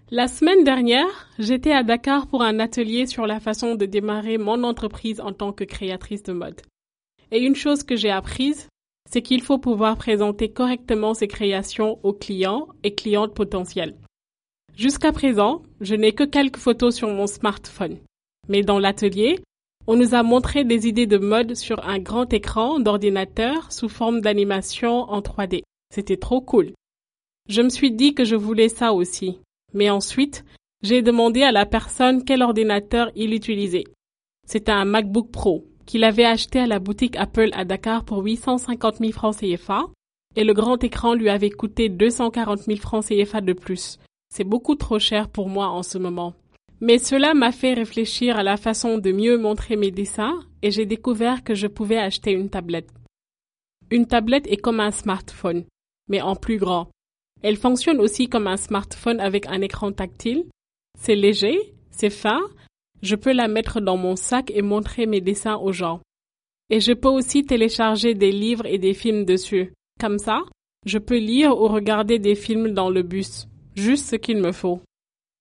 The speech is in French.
La semaine dernière, j'étais à Dakar pour un atelier sur la façon de démarrer mon entreprise en tant que créatrice de mode. Et une chose que j'ai apprise, c'est qu'il faut pouvoir présenter correctement ses créations aux clients et clientes potentielles. Jusqu'à présent, je n'ai que quelques photos sur mon smartphone. Mais dans l'atelier, on nous a montré des idées de mode sur un grand écran d'ordinateur sous forme d'animation en 3D. C'était trop cool. Je me suis dit que je voulais ça aussi. Mais ensuite, j'ai demandé à la personne quel ordinateur il utilisait. C'était un MacBook Pro qu'il avait acheté à la boutique Apple à Dakar pour 850 000 francs CFA et le grand écran lui avait coûté 240 000 francs CFA de plus. C'est beaucoup trop cher pour moi en ce moment. Mais cela m'a fait réfléchir à la façon de mieux montrer mes dessins et j'ai découvert que je pouvais acheter une tablette. Une tablette est comme un smartphone, mais en plus grand. Elle fonctionne aussi comme un smartphone avec un écran tactile. C'est léger, c'est fin. Je peux la mettre dans mon sac et montrer mes dessins aux gens. Et je peux aussi télécharger des livres et des films dessus. Comme ça, je peux lire ou regarder des films dans le bus. Juste ce qu'il me faut.